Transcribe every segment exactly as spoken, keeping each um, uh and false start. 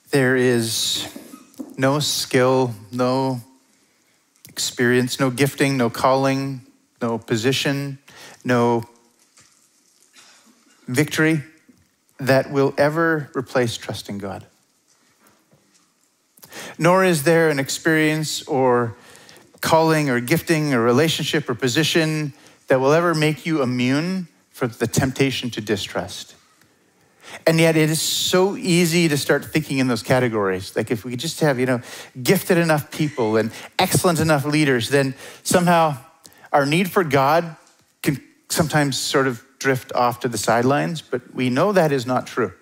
there is no skill, no experience, no gifting, no calling, no position, no victory that will ever replace trusting God. Nor is there an experience or calling or gifting or relationship or position that will ever make you immune for the temptation to distrust. And yet it is so easy to start thinking in those categories. Like if we could just have, you know, gifted enough people and excellent enough leaders, then somehow our need for God can sometimes sort of drift off to the sidelines, but we know that is not true.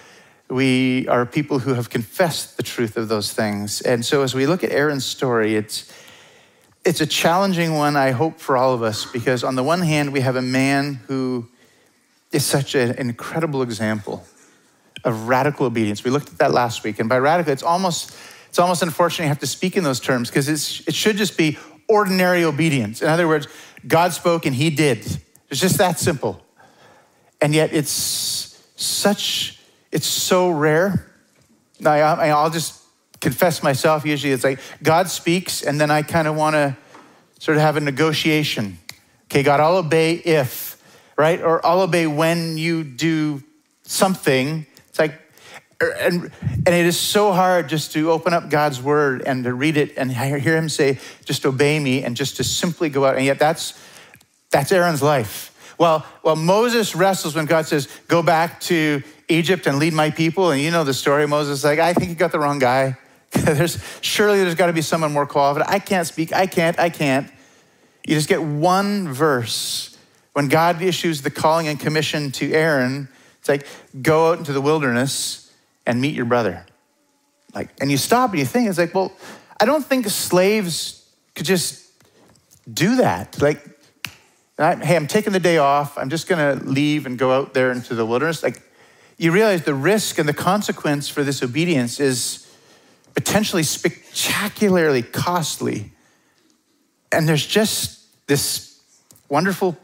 We are people who have confessed the truth of those things. And so as we look at Aaron's story, it's it's a challenging one, I hope, for all of us, because on the one hand, we have a man who is such an incredible example of radical obedience. We looked at that last week, and by radical, it's almost it's almost unfortunate you have to speak in those terms, because it's it should just be ordinary obedience. In other words, God spoke and he did. It's just that simple. And yet it's such, it's so rare. Now, I, I'll just confess myself, usually it's like God speaks and then I kind of want to sort of have a negotiation. Okay, God, I'll obey if, right? Or I'll obey when you do something. It's like, and, and it is so hard just to open up God's word and to read it and hear him say, just obey me, and just to simply go out. And yet that's, that's Aaron's life. Well, well, Moses wrestles when God says, go back to Egypt and lead my people. And you know the story. Moses is like, I think you got the wrong guy. there's Surely there's got to be someone more qualified. I can't speak. I can't. I can't. You just get one verse. When God issues the calling and commission to Aaron, it's like, go out into the wilderness and meet your brother. Like, and you stop and you think, it's like, well, I don't think slaves could just do that. Like, I, hey, I'm taking the day off. I'm just going to leave and go out there into the wilderness. Like, you realize the risk and the consequence for this obedience is potentially spectacularly costly. And there's just this wonderful,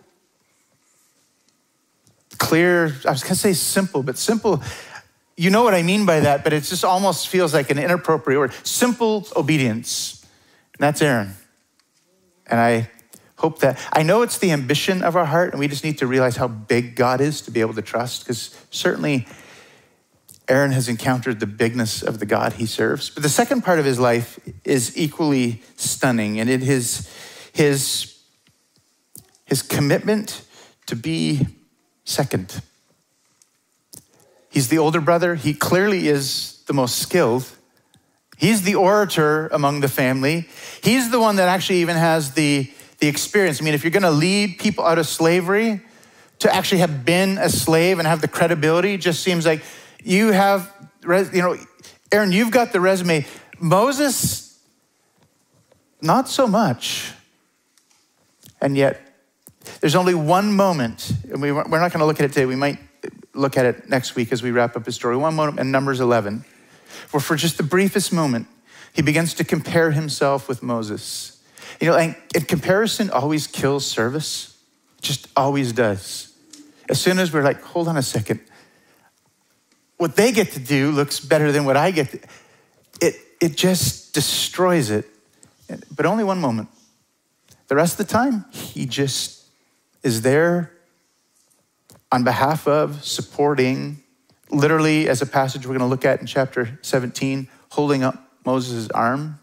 clear, I was going to say simple, but simple, you know what I mean by that, but it just almost feels like an inappropriate word. Simple obedience. And that's Aaron. And I hope that, I know it's the ambition of our heart, and we just need to realize how big God is to be able to trust, because certainly Aaron has encountered the bigness of the God he serves. But the second part of his life is equally stunning, and it is his, his commitment to be second. He's the older brother. He clearly is the most skilled. He's the orator among the family. He's the one that actually even has the The experience. I mean, if you're going to lead people out of slavery, to actually have been a slave and have the credibility, just seems like you have, you know, Aaron, you've got the resume. Moses, not so much. And yet, there's only one moment, and we, we're not going to look at it today. We might look at it next week as we wrap up his story. One moment in Numbers eleven, where for just the briefest moment, he begins to compare himself with Moses. You know, and, and comparison always kills service. Just always does. As soon as we're like, hold on a second. What they get to do looks better than what I get to. It, it just destroys it. But only one moment. The rest of the time, he just is there on behalf of, supporting, literally as a passage we're going to look at in chapter seventeen, holding up Moses' arms.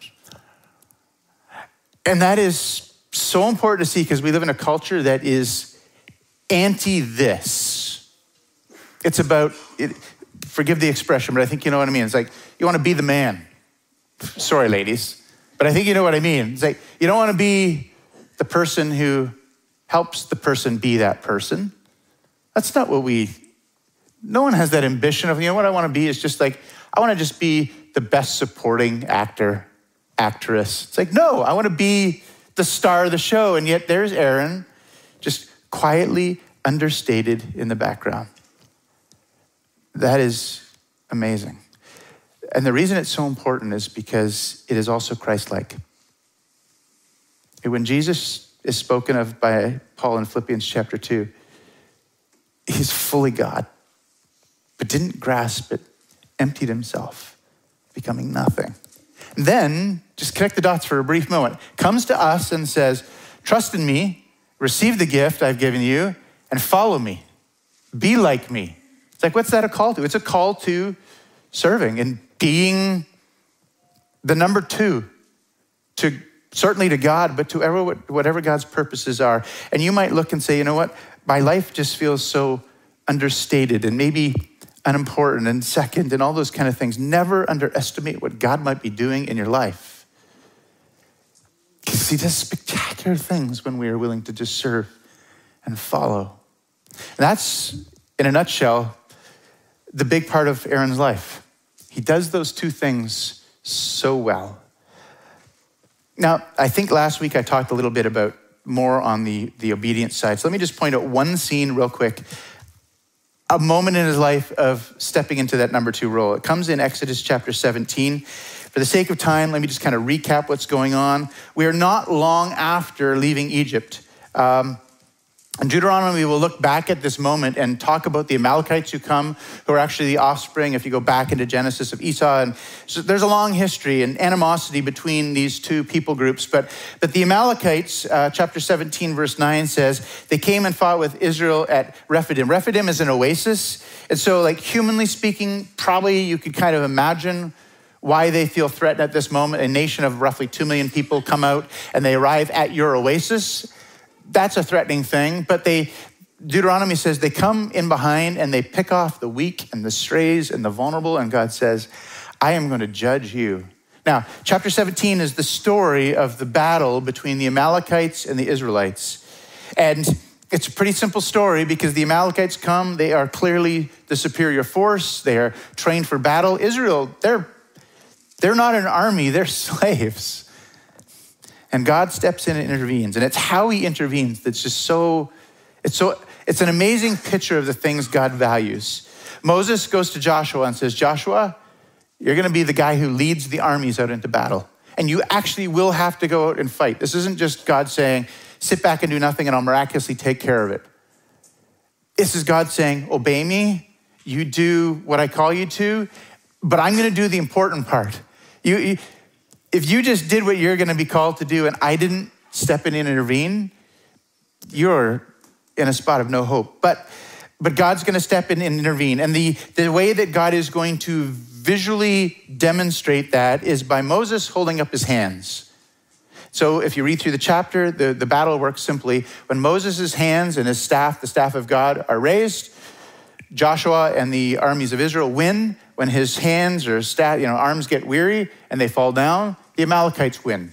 And that is so important to see, because we live in a culture that is anti this. It's about, it, forgive the expression, but I think you know what I mean. It's like, you want to be the man. Sorry, ladies, but I think you know what I mean. It's like, you don't want to be the person who helps the person be that person. That's not what we, no one has that ambition of, you know what I want to be is just like, I want to just be the best supporting actor, actress. It's like, no, I want to be the star of the show. And yet there's Aaron, just quietly understated in the background. That is amazing. And the reason it's so important is because it is also Christ-like. When Jesus is spoken of by Paul in Philippians chapter two, he's fully God, but didn't grasp it, emptied himself, becoming nothing. And then, just connect the dots for a brief moment, comes to us and says, trust in me, receive the gift I've given you, and follow me. Be like me. It's like, what's that a call to? It's a call to serving and being the number two, to certainly to God, but to ever, whatever God's purposes are. And you might look and say, you know what? My life just feels so understated and maybe unimportant and second and all those kind of things. Never underestimate what God might be doing in your life. Because he does spectacular things when we are willing to just serve and follow. And that's, in a nutshell, the big part of Aaron's life. He does those two things so well. Now, I think last week I talked a little bit about more on the, the obedience side. So let me just point out one scene real quick. A moment in his life of stepping into that number two role. It comes in Exodus chapter seventeen. For the sake of time, let me just kind of recap what's going on. We are not long after leaving Egypt. Um, In Deuteronomy, we'll look back at this moment and talk about the Amalekites who come, who are actually the offspring, if you go back into Genesis, of Esau. And so there's a long history and animosity between these two people groups. But, but the Amalekites, uh, chapter seventeen, verse nine says, they came and fought with Israel at Rephidim. Rephidim is an oasis. And so, like, humanly speaking, probably you could kind of imagine why they feel threatened at this moment. A nation of roughly two million people come out and they arrive at your oasis. That's a threatening thing, but they, Deuteronomy says they come in behind and they pick off the weak and the strays and the vulnerable, and God says, I am going to judge you. Now, chapter seventeen is the story of the battle between the Amalekites and the Israelites. And it's a pretty simple story because the Amalekites come, they are clearly the superior force, they are trained for battle. Israel, they're, they're not an army, they're slaves. And God steps in and intervenes. And it's how he intervenes that's just so, it's so, it's an amazing picture of the things God values. Moses goes to Joshua and says, Joshua, you're gonna be the guy who leads the armies out into battle. And you actually will have to go out and fight. This isn't just God saying, sit back and do nothing and I'll miraculously take care of it. This is God saying, obey me, you do what I call you to, but I'm gonna do the important part. You, you If you just did what you're gonna be called to do and I didn't step in and intervene, you're in a spot of no hope. But but God's gonna step in and intervene. And the, the way that God is going to visually demonstrate that is by Moses holding up his hands. So if you read through the chapter, the, the battle works simply. When Moses' hands and his staff, the staff of God, are raised, Joshua and the armies of Israel win. When his hands or staff, you know, arms get weary and they fall down, the Amalekites win.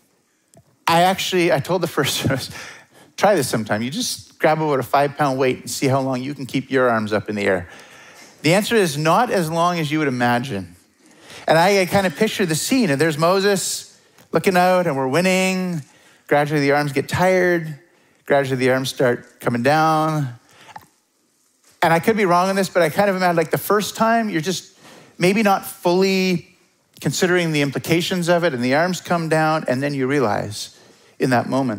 I actually, I told the first service, try this sometime. You just grab about a five pound weight and see how long you can keep your arms up in the air. The answer is not as long as you would imagine. And I, I kind of picture the scene, and there's Moses looking out and we're winning. Gradually the arms get tired. Gradually the arms start coming down. And I could be wrong on this, but I kind of imagine like the first time you're just maybe not fully considering the implications of it, and the arms come down, and then you realize in that moment,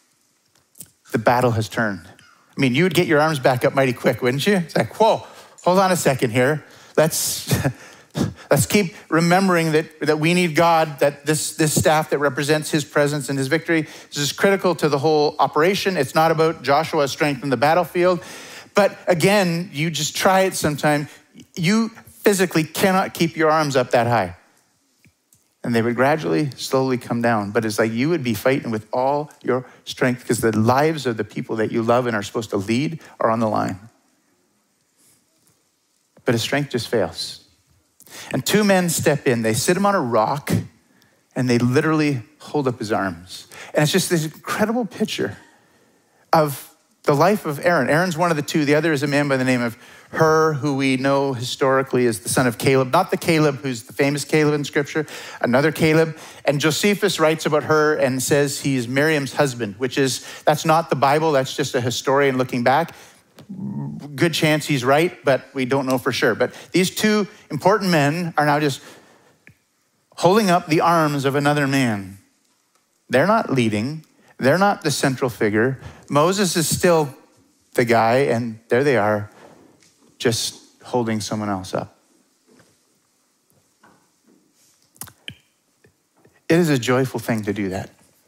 the battle has turned. I mean, you would get your arms back up mighty quick, wouldn't you? It's like, whoa, hold on a second here. Let's let's keep remembering that, that we need God, that this, this staff that represents his presence and his victory. This is critical to the whole operation. It's not about Joshua's strength in the battlefield. But again, you just try it sometime. You physically cannot keep your arms up that high. And they would gradually, slowly come down. But it's like you would be fighting with all your strength because the lives of the people that you love and are supposed to lead are on the line. But his strength just fails. And two men step in. They sit him on a rock and they literally hold up his arms. And it's just this incredible picture of the life of Aaron. Aaron's one of the two. The other is a man by the name of Hur, who we know historically is the son of Caleb. Not the Caleb who's the famous Caleb in scripture, another Caleb. And Josephus writes about Hur and says he's Miriam's husband, which is, that's not the Bible. That's just a historian looking back. Good chance he's right, but we don't know for sure. But these two important men are now just holding up the arms of another man. They're not leading. They're not the central figure. Moses is still the guy, and there they are, just holding someone else up. It is a joyful thing to do that.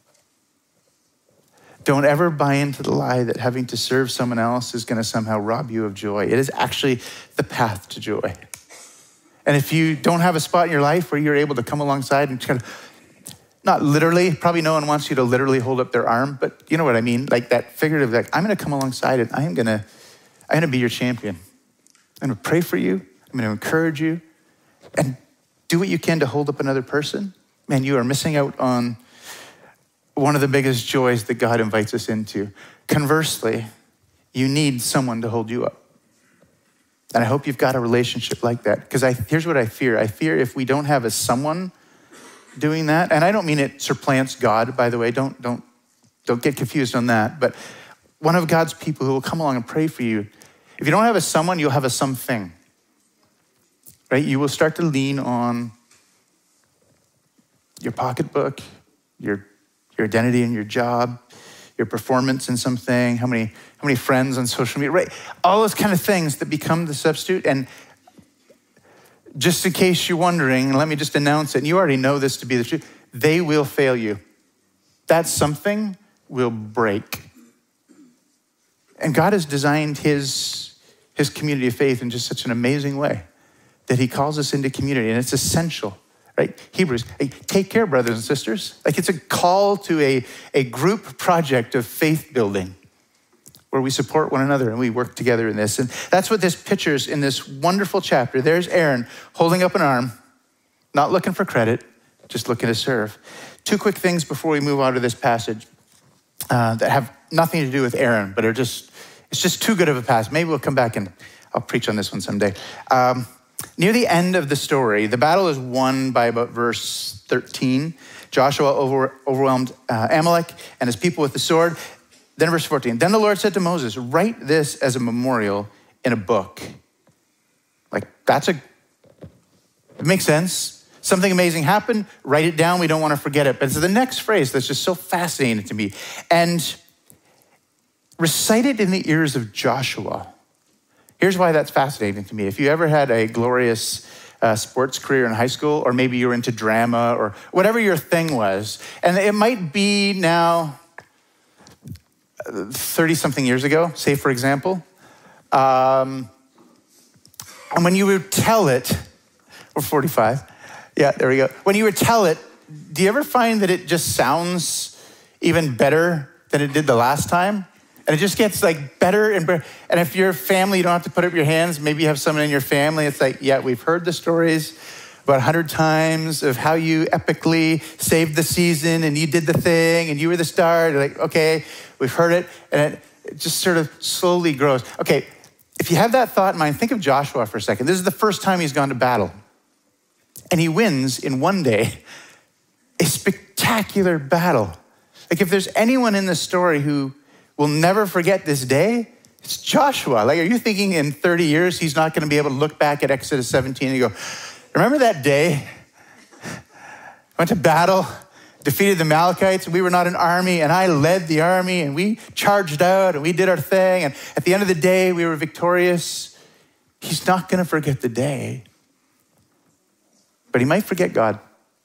Don't ever buy into the lie that having to serve someone else is going to somehow rob you of joy. It is actually the path to joy. And if you don't have a spot in your life where you're able to come alongside and kind of, not literally, probably no one wants you to literally hold up their arm, but you know what I mean? Like that figurative, like I'm going to come alongside and I am going to, I'm going to be your champion. I'm going to pray for you. I'm going to encourage you and do what you can to hold up another person. Man, you are missing out on one of the biggest joys that God invites us into. Conversely, you need someone to hold you up. And I hope you've got a relationship like that. Because I here's what I fear. I fear if we don't have a someone doing that, and I don't mean it supplants God, by the way. Don't, don't, don't get confused on that. But one of God's people who will come along and pray for you. If you don't have a someone, you'll have a something. Right? You will start to lean on your pocketbook, your your identity in your job, your performance in something, how many how many friends on social media, right? All those kind of things that become the substitute. And just in case you're wondering, let me just announce it, and you already know this to be the truth, they will fail you. That something will break. And God has designed his, his community of faith in just such an amazing way that he calls us into community, and it's essential. Right? Hebrews, hey, take care, brothers and sisters. Like it's a call to a, a group project of faith building where we support one another and we work together in this. And that's what this pictures in this wonderful chapter. There's Aaron holding up an arm, not looking for credit, just looking to serve. Two quick things before we move on to this passage uh, that have nothing to do with Aaron, but are just, it's just too good of a passage. Maybe we'll come back and I'll preach on this one someday. Um, Near the end of the story, the battle is won by about verse thirteen. Joshua over, overwhelmed uh, Amalek and his people with the sword. Then verse fourteen, then the Lord said to Moses, write this as a memorial in a book. Like that's a, it makes sense. Something amazing happened, write it down. We don't want to forget it. But it's the next phrase that's just so fascinating to me. And recite it in the ears of Joshua. Here's why that's fascinating to me. If you ever had a glorious uh, sports career in high school, or maybe you were into drama or whatever your thing was, and it might be now thirty something years ago, say for example, um, and when you would tell it, or forty-five, yeah, there we go. When you would tell it, do you ever find that it just sounds even better than it did the last time? And it just gets like better and better. And if you're family, you don't have to put up your hands. Maybe you have someone in your family. It's like, yeah, we've heard the stories about a hundred times of how you epically saved the season and you did the thing and you were the star. You're like, okay, we've heard it. And it, it just sort of slowly grows. Okay, if you have that thought in mind, think of Joshua for a second. This is the first time he's gone to battle. And he wins in one day a spectacular battle. Like if there's anyone in this story who will never forget this day, it's Joshua. Like, are you thinking in thirty years, he's not gonna be able to look back at Exodus seventeen and go, remember that day? Went to battle, defeated the Amalekites, and we were not an army, and I led the army, and we charged out, and we did our thing, and at the end of the day, we were victorious. He's not gonna forget the day, but he might forget God.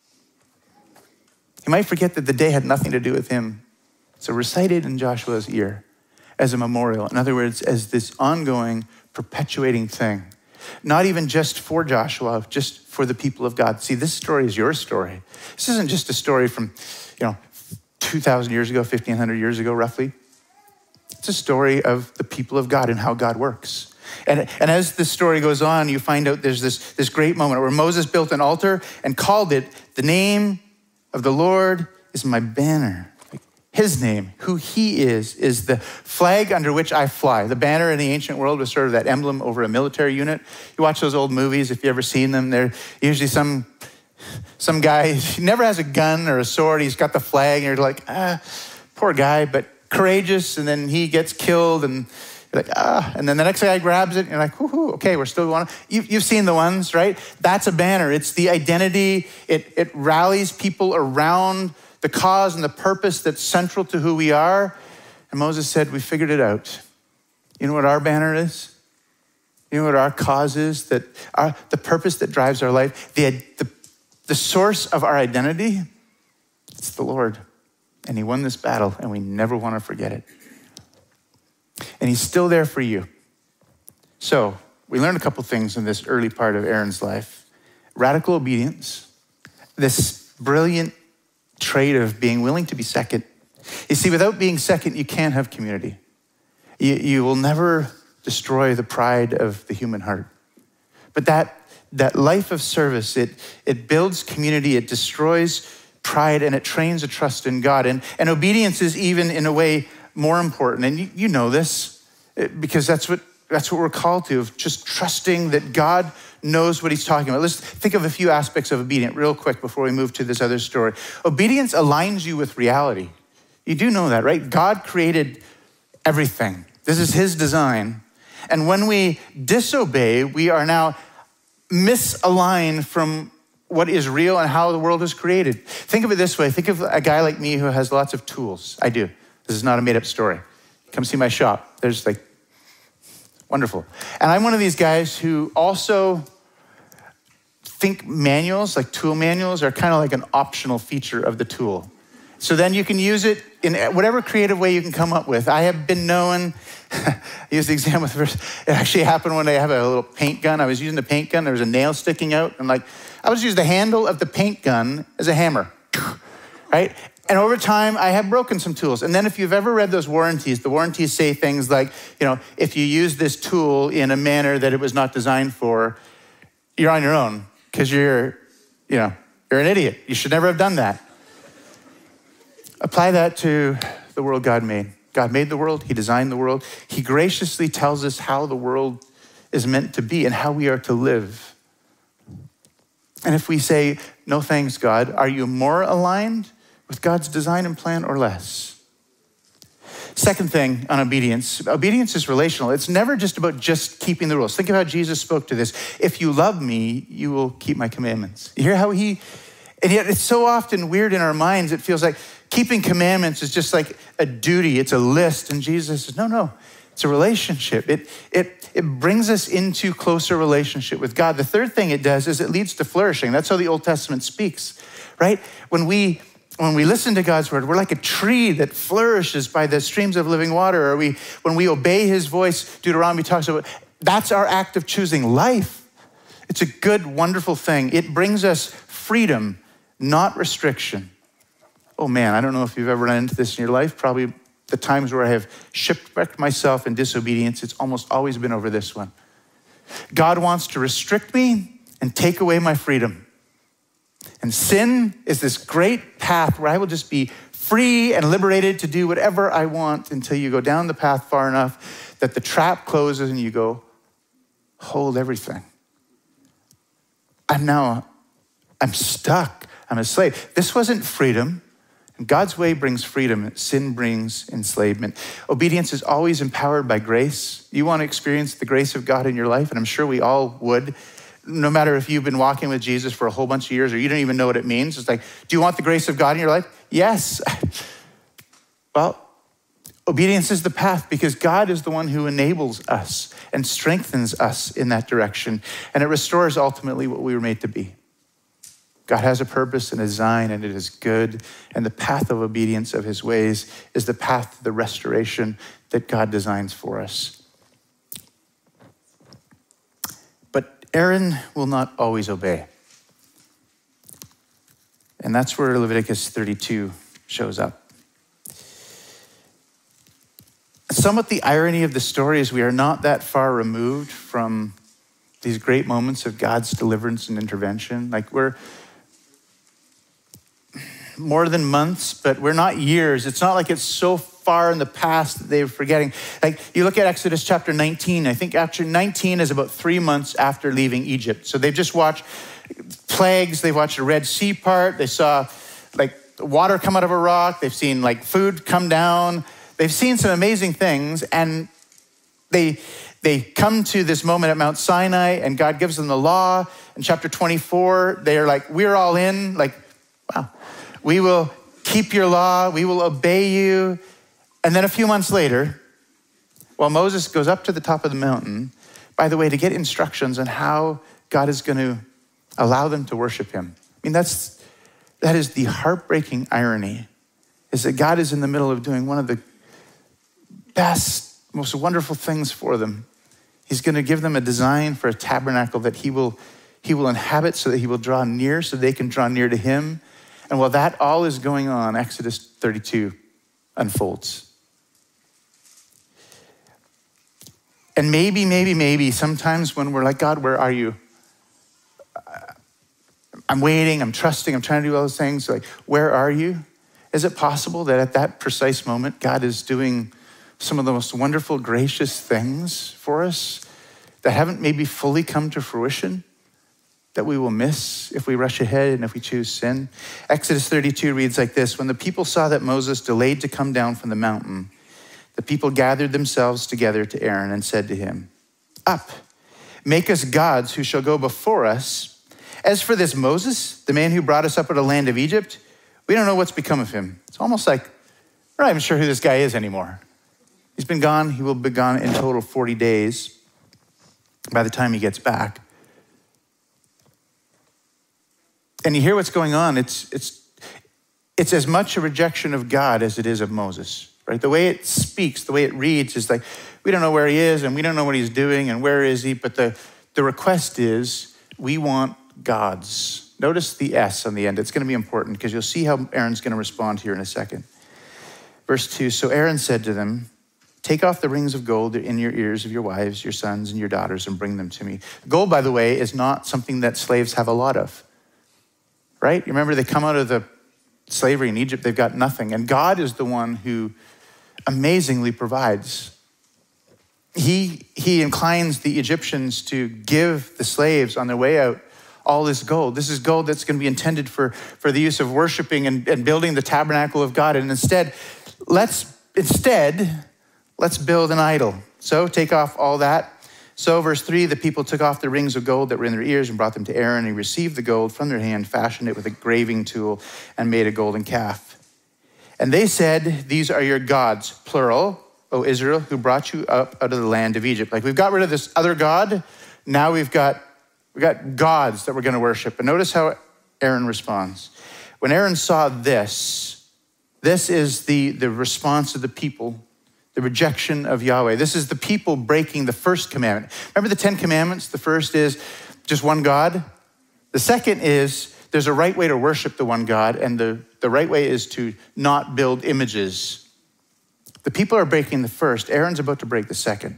He might forget that the day had nothing to do with him. So recite it in Joshua's ear as a memorial. In other words, as this ongoing, perpetuating thing. Not even just for Joshua, just for the people of God. See, this story is your story. This isn't just a story from, you know, two thousand years ago, fifteen hundred years ago, roughly. It's a story of the people of God and how God works. And, and as the story goes on, you find out there's this, this great moment where Moses built an altar and called it, the name of the Lord is my banner. His name, who he is, is the flag under which I fly. The banner in the ancient world was sort of that emblem over a military unit. You watch those old movies, if you've ever seen them, they're usually some, some guy, he never has a gun or a sword, he's got the flag, and you're like, ah, poor guy, but courageous, and then he gets killed, and you're like, ah, and then the next guy grabs it, and you're like, whoo-hoo, okay, we're still going. You've, you've seen the ones, right? That's a banner. It's the identity. It, it rallies people around the cause and the purpose that's central to who we are. And Moses said, we figured it out. You know what our banner is? You know what our cause is? That our, the purpose that drives our life, the, the, the source of our identity It's the Lord. And he won this battle, and we never want to forget it. And he's still there for you. So we learned a couple things in this early part of Aaron's life. Radical obedience, this brilliant trait of being willing to be second. You see, without being second, you can't have community. You, you will never destroy the pride of the human heart. But that, that life of service, it, it builds community, it destroys pride, and it trains a trust in God. And, and obedience is even, in a way, more important. And you, you know this, because that's what, that's what we're called to, of just trusting that God knows what he's talking about. Let's think of a few aspects of obedience real quick before we move to this other story. Obedience aligns you with reality. You do know that, right? God created everything. This is his design. And when we disobey, we are now misaligned from what is real and how the world is created. Think of it this way. Think of a guy like me who has lots of tools. I do. This is not a made-up story. Come see my shop. There's like, wonderful. And I'm one of these guys who also think manuals, like tool manuals, are kind of like an optional feature of the tool. So then you can use it in whatever creative way you can come up with. I have been known, I use the example, it actually happened one day. I have a little paint gun. I was using the paint gun. There was a nail sticking out. And like, I was using the handle of the paint gun as a hammer, right? And over time, I have broken some tools. And then if you've ever read those warranties, the warranties say things like, you know, if you use this tool in a manner that it was not designed for, you're on your own because you're, you know, you're an idiot. You should never have done that. Apply that to the world God made. God made the world. He designed the world. He graciously tells us how the world is meant to be and how we are to live. And if we say, no thanks, God, are you more aligned with God's design and plan or less? Second thing on obedience. Obedience is relational. It's never just about just keeping the rules. Think of how Jesus spoke to this. If you love me, you will keep my commandments. You hear how he, and yet it's so often weird in our minds. It feels like keeping commandments is just like a duty. It's a list. And Jesus says, no, no, it's a relationship. It, it, it brings us into closer relationship with God. The third thing it does is it leads to flourishing. That's how the Old Testament speaks, right? When we When we listen to God's word, we're like a tree that flourishes by the streams of living water. Or we, when we obey his voice, Deuteronomy talks about, that's our act of choosing life. It's a good, wonderful thing. It brings us freedom, not restriction. Oh man, I don't know if you've ever run into this in your life. Probably the times where I have shipwrecked myself in disobedience, it's almost always been over this one. God wants to restrict me and take away my freedom. And sin is this great path where I will just be free and liberated to do whatever I want until you go down the path far enough that the trap closes and you go, hold everything. I'm now, I'm stuck. I'm a slave. This wasn't freedom. And God's way brings freedom. Sin brings enslavement. Obedience is always empowered by grace. You want to experience the grace of God in your life, and I'm sure we all would. No matter if you've been walking with Jesus for a whole bunch of years or you don't even know what it means. It's like, do you want the grace of God in your life? Yes. Well, obedience is the path because God is the one who enables us and strengthens us in that direction. And it restores ultimately what we were made to be. God has a purpose and a design, and it is good. And the path of obedience of his ways is the path to the restoration that God designs for us. Aaron will not always obey. And that's where Leviticus thirty-two shows up. Somewhat the irony of the story is we are not that far removed from these great moments of God's deliverance and intervention. Like we're more than months, but we're not years. It's not like it's so far in the past that they're forgetting. Like you look at Exodus chapter nineteen, I think chapter nineteen is about three months after leaving Egypt. So they've just watched plagues. They've watched the Red Sea part. They saw like water come out of a rock. They've seen like food come down. They've seen some amazing things. And they, they come to this moment at Mount Sinai and God gives them the law. In chapter twenty-four, they're like, we're all in. Like, wow, we will keep your law. We will obey you. And then a few months later, while Moses goes up to the top of the mountain, by the way, to get instructions on how God is going to allow them to worship him. I mean, that's That is the heartbreaking irony, is that God is in the middle of doing one of the best, most wonderful things for them. He's going to give them a design for a tabernacle that he will, he will inhabit so that he will draw near, so they can draw near to him. And while that all is going on, Exodus thirty-two unfolds. And maybe, maybe, maybe sometimes when we're like, God, where are you? I'm waiting, I'm trusting, I'm trying to do all those things. Like, where are you? Is it possible that at that precise moment, God is doing some of the most wonderful, gracious things for us that haven't maybe fully come to fruition, that we will miss if we rush ahead and if we choose sin? Exodus thirty-two reads like this: when the people saw that Moses delayed to come down from the mountain, the people gathered themselves together to Aaron and said to him, "Up, make us gods who shall go before us. As for this Moses, the man who brought us up out of the land of Egypt, we don't know what's become of him." It's almost like we're not even sure who this guy is anymore. He's been gone. He will be gone in total forty days by the time he gets back. And you hear what's going on. It's, it's, it's as much a rejection of God as it is of Moses, right? The way it speaks, the way it reads is like, we don't know where he is and we don't know what he's doing and where is he, but the, the request is, we want gods. Notice the S on the end. It's going to be important because you'll see how Aaron's going to respond here in a second. Verse two, so Aaron said to them, "Take off the rings of gold in your ears of your wives, your sons, and your daughters and bring them to me." Gold, by the way, is not something that slaves have a lot of, right? You remember they come out of the slavery in Egypt, they've got nothing. And God is the one who amazingly provides. He, he inclines the Egyptians to give the slaves on their way out all this gold. This is gold that's going to be intended for, for the use of worshiping and, and building the tabernacle of God. And instead, let's instead, let's build an idol. So take off all that. So verse three, the people took off the rings of gold that were in their ears and brought them to Aaron. He received the gold from their hand, fashioned it with a graving tool, and made a golden calf. And they said, "These are your gods," plural, "O Israel, who brought you up out of the land of Egypt." Like, we've got rid of this other God. Now we've got, we've got gods that we're going to worship. And notice how Aaron responds. When Aaron saw this, this is the, the response of the people, the rejection of Yahweh. This is the people breaking the first commandment. Remember the Ten Commandments? The first is just one God. The second is there's a right way to worship the one God, and the, the right way is to not build images. The people are breaking the first. Aaron's about to break the second.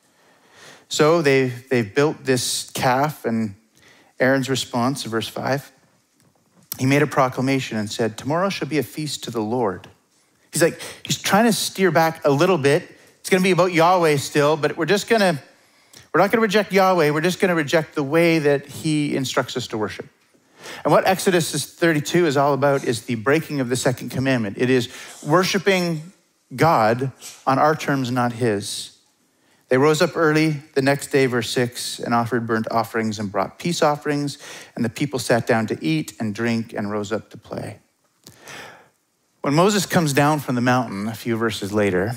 So they, they've built this calf, and Aaron's response, verse five, he made a proclamation and said, "Tomorrow shall be a feast to the Lord." He's like, he's trying to steer back a little bit. It's going to be about Yahweh still, but we're just going to, we're not going to reject Yahweh. We're just going to reject the way that he instructs us to worship. And what Exodus thirty-two is all about is the breaking of the second commandment. It is worshiping God on our terms, not his. They rose up early the next day, verse six, and offered burnt offerings and brought peace offerings. And the people sat down to eat and drink and rose up to play. When Moses comes down from the mountain a few verses later,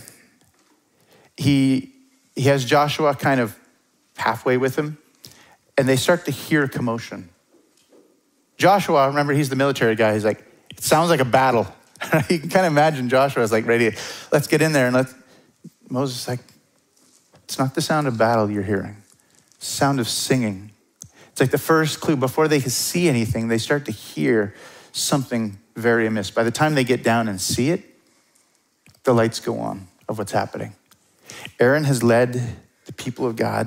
he, he has Joshua kind of halfway with him, and they start to hear commotion. Joshua, remember, he's the military guy. He's like, it sounds like a battle. You can kind of imagine Joshua is like, ready, let's get in there. And let's, Moses is like, it's not the sound of battle you're hearing. It's the sound of singing. It's like the first clue. Before they can see anything, they start to hear something very amiss. By the time they get down and see it, the lights go on of what's happening. Aaron has led the people of God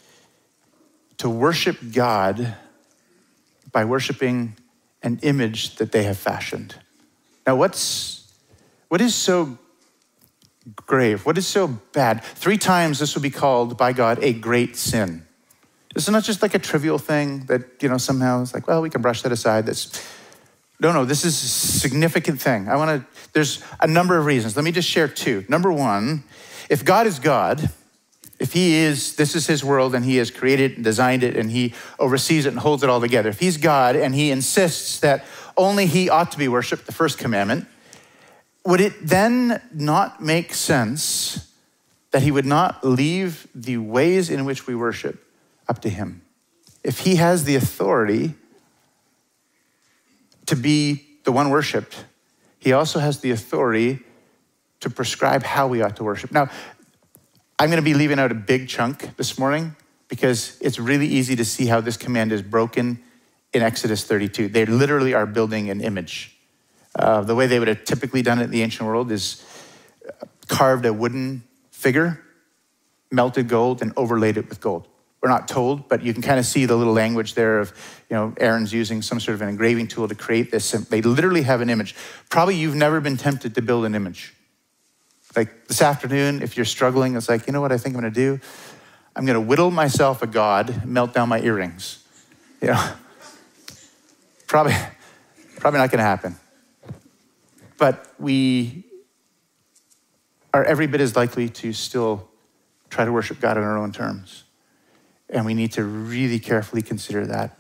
to worship God by worshiping an image that they have fashioned. Now, what's what is so grave? What is so bad? Three times this will be called by God a great sin. This is not just like a trivial thing that, you know, somehow it's like, well, we can brush that aside. That's No, no, this is a significant thing. I want to, there's a number of reasons. Let me just share two. Number one, if God is God, if he is, this is his world and he has created and designed it and he oversees it and holds it all together. If he's God and he insists that only he ought to be worshiped, the first commandment, would it then not make sense that he would not leave the ways in which we worship up to him? If he has the authority to be the one worshiped, he also has the authority to prescribe how we ought to worship. Now, I'm gonna be leaving out a big chunk this morning because it's really easy to see how this command is broken in Exodus thirty-two. They literally are building an image. Uh, the way they would have typically done it in the ancient world is carved a wooden figure, melted gold, and overlaid it with gold. We're not told, but you can kind of see the little language there of, you know, Aaron's using some sort of an engraving tool to create this. They literally have an image. Probably you've never been tempted to build an image. Like this afternoon, if you're struggling, it's like, you know what I think I'm gonna do? I'm gonna whittle myself a god, melt down my earrings. You know, probably, probably not gonna happen. But we are every bit as likely to still try to worship God on our own terms. And we need to really carefully consider that.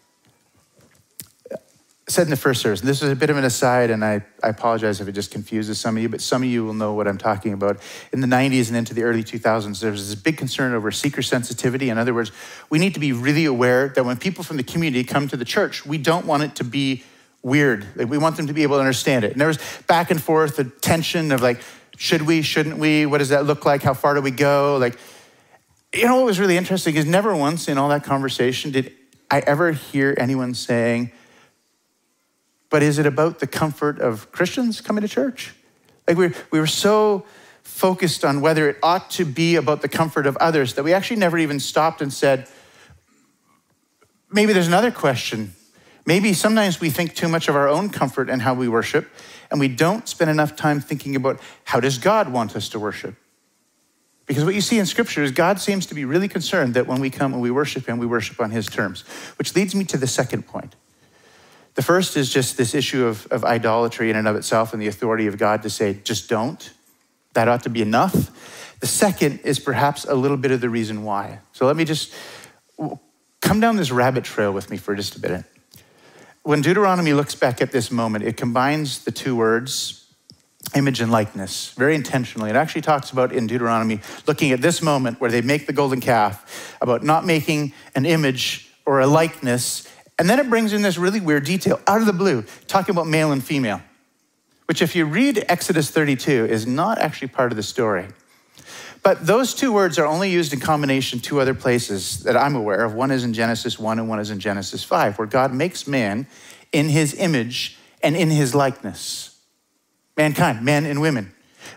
I said in the first service, and this is a bit of an aside, and I, I apologize if it just confuses some of you, but some of you will know what I'm talking about. In the nineties and into the early two thousands, there was this big concern over seeker sensitivity. In other words, we need to be really aware that when people from the community come to the church, we don't want it to be weird. Like, we want them to be able to understand it. And there was back and forth, a tension of like, should we, shouldn't we? What does that look like? How far do we go? Like, you know what was really interesting is never once in all that conversation did I ever hear anyone saying, but is it about the comfort of Christians coming to church? Like we we were so focused on whether it ought to be about the comfort of others that we actually never even stopped and said, maybe there's another question. Maybe sometimes we think too much of our own comfort and how we worship, and we don't spend enough time thinking about how does God want us to worship? Because what you see in scripture is God seems to be really concerned that when we come and we worship him, we worship on his terms, which leads me to the second point. The first is just this issue of, of idolatry in and of itself and the authority of God to say, just don't. That ought to be enough. The second is perhaps a little bit of the reason why. So let me just come down this rabbit trail with me for just a minute. When Deuteronomy looks back at this moment, it combines the two words, image and likeness, very intentionally. It actually talks about in Deuteronomy, looking at this moment where they make the golden calf, about not making an image or a likeness. And then it brings in this really weird detail out of the blue, talking about male and female, which if you read Exodus thirty-two is not actually part of the story. But those two words are only used in combination two other places that I'm aware of. One is in Genesis one and one is in Genesis five, where God makes man in his image and in his likeness. Mankind, men and women,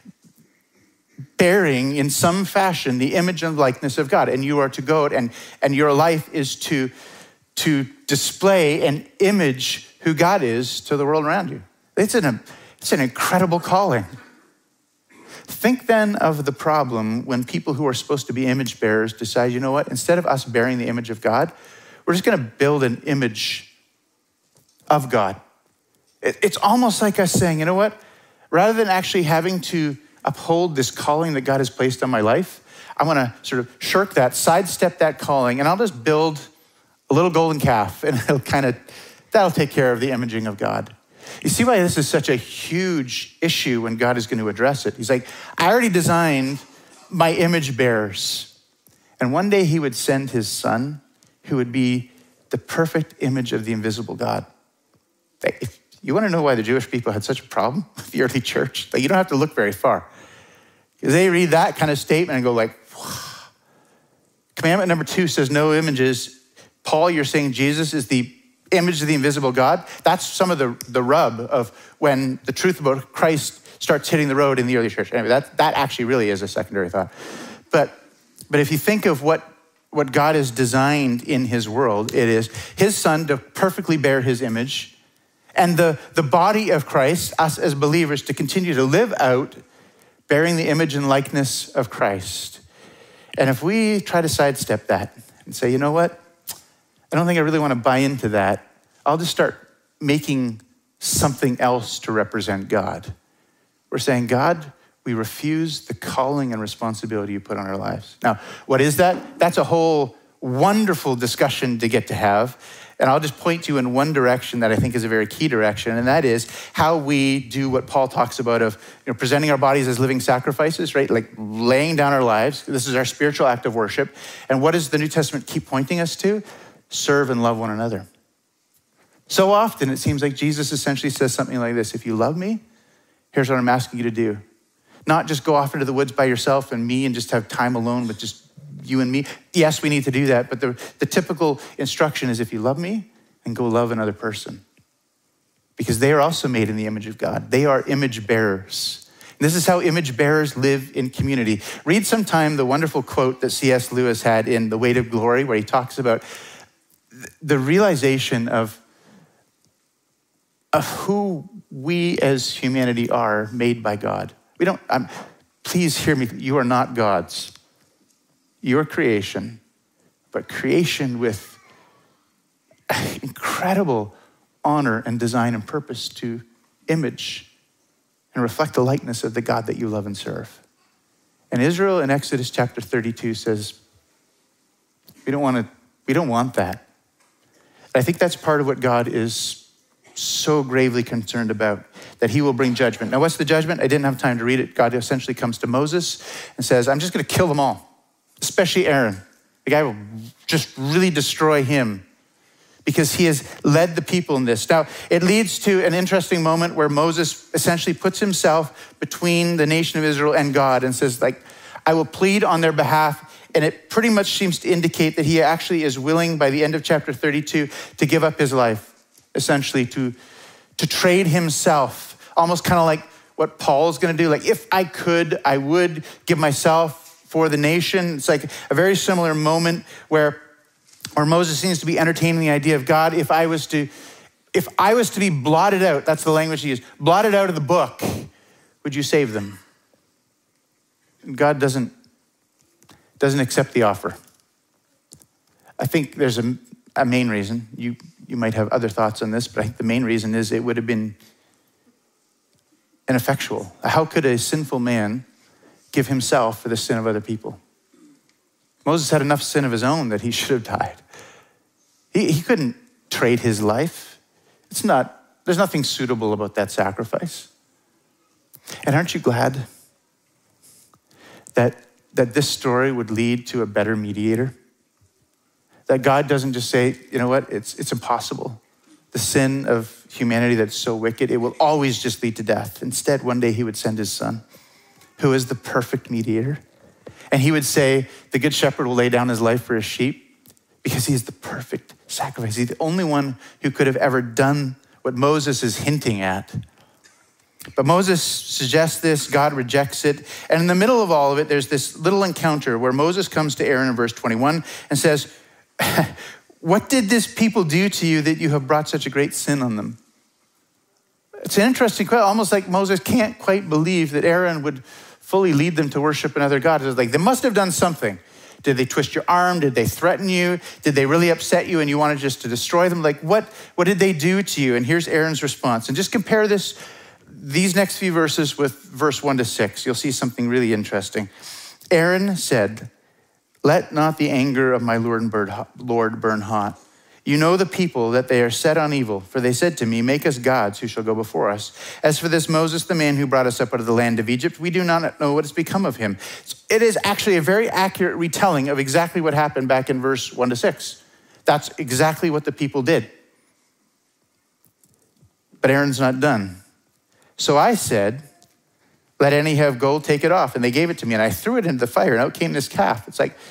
bearing in some fashion the image and likeness of God. And you are to go out and, and your life is to, to display and image who God is to the world around you. It's an, it's an incredible calling. Think then of the problem when people who are supposed to be image bearers decide, you know what, instead of us bearing the image of God, we're just gonna build an image of God. It's almost like us saying, you know what, rather than actually having to uphold this calling that God has placed on my life, I wanna sort of shirk that, sidestep that calling, and I'll just build a little golden calf, and it'll kind of, that'll take care of the imaging of God. You see why this is such a huge issue when God is going to address it. He's like, I already designed my image bearers. And one day he would send his son who would be the perfect image of the invisible God. If you want to know why the Jewish people had such a problem with the early church, like, you don't have to look very far. Because they read that kind of statement and go like, wow. Commandment number two says no images. Paul, you're saying Jesus is the image of the invisible God. That's some of the, the rub of when the truth about Christ starts hitting the road in the early church. Anyway, that, that actually really is a secondary thought. But, but if you think of what, what God has designed in his world, it is his son to perfectly bear his image, and the, the body of Christ, us as believers, to continue to live out bearing the image and likeness of Christ. And if we try to sidestep that and say, you know what, I don't think I really want to buy into that, I'll just start making something else to represent God. We're saying, God, we refuse the calling and responsibility you put on our lives. Now, what is that? That's a whole wonderful discussion to get to have. And I'll just point you in one direction that I think is a very key direction, and that is how we do what Paul talks about of, you know, presenting our bodies as living sacrifices, right? Like laying down our lives. This is our spiritual act of worship. And what does the New Testament keep pointing us to? Serve and love one another. So often it seems like Jesus essentially says something like this: if you love me, here's what I'm asking you to do. Not just go off into the woods by yourself and me and just have time alone with just you and me. Yes, we need to do that, but the, the typical instruction is if you love me, then go love another person. Because they are also made in the image of God. They are image bearers. And this is how image bearers live in community. Read sometime the wonderful quote that C S Lewis had in The Weight of Glory, where he talks about the realization of, of who we as humanity are made by God. We don't, I'm, please hear me, you are not gods. Your creation, but creation with incredible honor and design and purpose to image and reflect the likeness of the God that you love and serve. And Israel in Exodus chapter thirty-two says, we don't want to, we don't want that. I think that's part of what God is so gravely concerned about, that he will bring judgment. Now, what's the judgment? I didn't have time to read it. God essentially comes to Moses and says, I'm just going to kill them all, especially Aaron. The guy will just really destroy him because he has led the people in this. Now, it leads to an interesting moment where Moses essentially puts himself between the nation of Israel and God and says, like, I will plead on their behalf. And it pretty much seems to indicate that he actually is willing by the end of chapter thirty-two to give up his life, essentially to, to trade himself, almost kind of like what Paul's gonna do. Like, if I could, I would give myself for the nation. It's like a very similar moment where, where Moses seems to be entertaining the idea of God, if I was to, if I was to be blotted out, that's the language he used, blotted out of the book, would you save them? God doesn't, doesn't accept the offer. I think there's a, a main reason. You, you might have other thoughts on this, but I think the main reason is it would have been ineffectual. How could a sinful man give himself for the sin of other people? Moses had enough sin of his own that he should have died. He, he couldn't trade his life. It's not, there's nothing suitable about that sacrifice. And aren't you glad that, that this story would lead to a better mediator? That God doesn't just say, you know what, it's, it's impossible. The sin of humanity that's so wicked, it will always just lead to death. Instead, one day he would send his son, who is the perfect mediator. And he would say, the good shepherd will lay down his life for his sheep because he's the perfect sacrifice. He's the only one who could have ever done what Moses is hinting at. But Moses suggests this, God rejects it. And in the middle of all of it, there's this little encounter where Moses comes to Aaron in verse twenty-one and says, what did this people do to you that you have brought such a great sin on them? It's an interesting question, almost like Moses can't quite believe that Aaron would fully lead them to worship another God. It's like, they must have done something. Did they twist your arm? Did they threaten you? Did they really upset you and you wanted just to destroy them? Like, what, what did they do to you? And here's Aaron's response. And just compare this, these next few verses with verse one to six. You'll see something really interesting. Aaron said, let not the anger of my Lord burn hot. You know the people, that they are set on evil. For they said to me, make us gods who shall go before us. As for this Moses, the man who brought us up out of the land of Egypt, we do not know what has become of him. It is actually a very accurate retelling of exactly what happened back in verse one to six. That's exactly what the people did. But Aaron's not done. So I said, let any have gold, take it off. And they gave it to me, and I threw it into the fire, and out came this calf. It's like,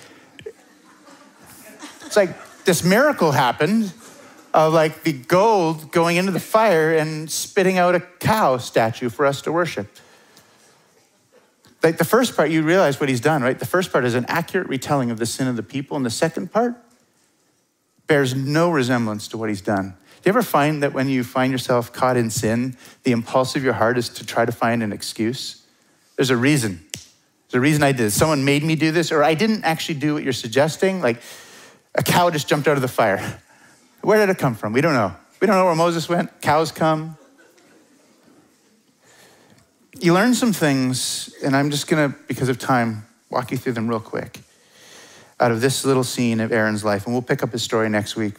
it's like this miracle happened of like the gold going into the fire and spitting out a cow statue for us to worship. Like the first part, you realize what he's done, right? The first part is an accurate retelling of the sin of the people, and the second part bears no resemblance to what he's done. Do you ever find that when you find yourself caught in sin, the impulse of your heart is to try to find an excuse? There's a reason. There's a reason I did. Someone made me do this, or I didn't actually do what you're suggesting. Like a cow just jumped out of the fire. Where did it come from? We don't know. We don't know where Moses went. Cows come. You learn some things, and I'm just gonna, because of time, walk you through them real quick out of this little scene of Aaron's life, and we'll pick up his story next week.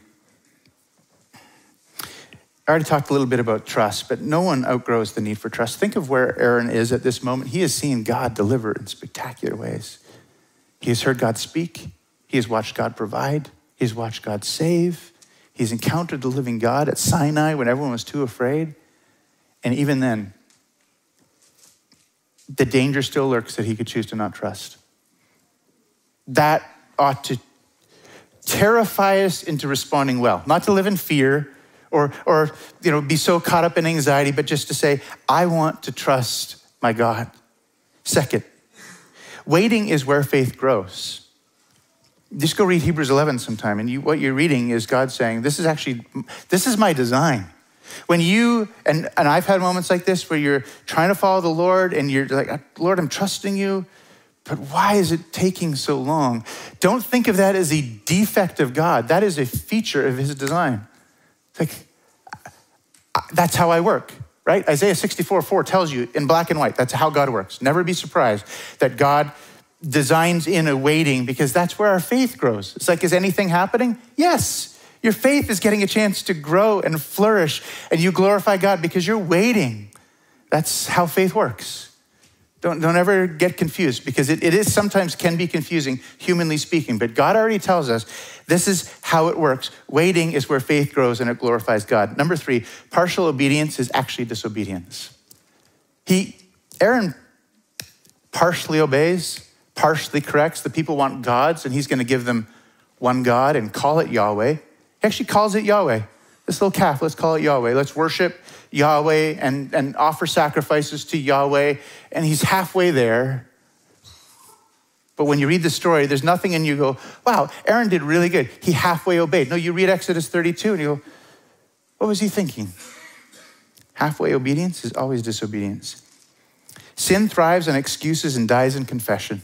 I already talked a little bit about trust, but no one outgrows the need for trust. Think of where Aaron is at this moment. He has seen God deliver in spectacular ways. He has heard God speak. He has watched God provide. He has watched God save. He's encountered the living God at Sinai when everyone was too afraid. And even then, the danger still lurks that he could choose to not trust. That ought to terrify us into responding well, not to live in fear or, or you know, be so caught up in anxiety, but just to say, I want to trust my God. Second, waiting is where faith grows. Just go read Hebrews eleven sometime, and you, what you're reading is God saying, this is actually, this is my design. When you, and, and I've had moments like this where you're trying to follow the Lord and you're like, Lord, I'm trusting you, but why is it taking so long? Don't think of that as a defect of God. That is a feature of his design. It's like, that's how I work, right? Isaiah sixty-four four tells you in black and white, that's how God works. Never be surprised that God designs in a waiting, because that's where our faith grows. It's like, is anything happening? Yes. Your faith is getting a chance to grow and flourish, and you glorify God because you're waiting. That's how faith works. Don't, don't ever get confused, because it, it is sometimes can be confusing, humanly speaking, but God already tells us this is how it works. Waiting is where faith grows and it glorifies God. Number three, partial obedience is actually disobedience. He, Aaron partially obeys, partially corrects. The people want gods, and he's going to give them one God and call it Yahweh. He actually calls it Yahweh. This little calf, let's call it Yahweh. Let's worship Yahweh and, and offer sacrifices to Yahweh. And he's halfway there. But when you read the story, there's nothing in you go, wow, Aaron did really good. He halfway obeyed. No, you read Exodus thirty-two and you go, what was he thinking? Halfway obedience is always disobedience. Sin thrives on excuses and dies in confession.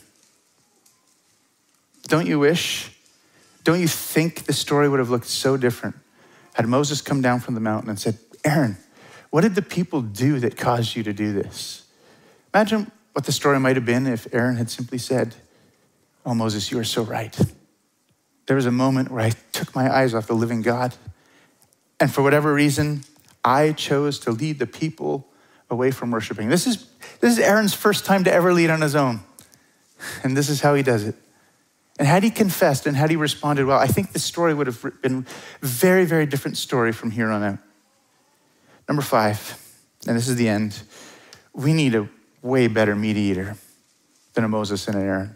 Don't you wish? Don't you think the story would have looked so different had Moses come down from the mountain and said, Aaron, what did the people do that caused you to do this? Imagine what the story might have been if Aaron had simply said, oh, Moses, you are so right. There was a moment where I took my eyes off the living God, and for whatever reason, I chose to lead the people away from worshiping. This is, this is Aaron's first time to ever lead on his own, and this is how he does it. And had he confessed and had he responded well, I think the story would have been a very, very different story from here on out. Number five, and this is the end, we need a way better mediator than a Moses and an Aaron.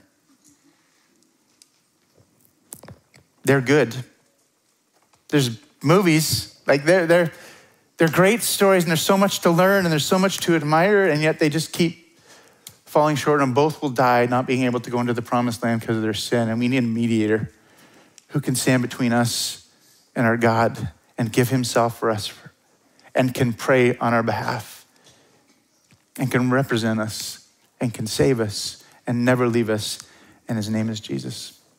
They're good. There's movies, like they're, they're, they're great stories, and there's so much to learn and there's so much to admire, and yet they just keep falling short, and both will die not being able to go into the promised land because of their sin. And we need a mediator who can stand between us and our God and give himself for us and can pray on our behalf and can represent us and can save us and never leave us. And his name is Jesus.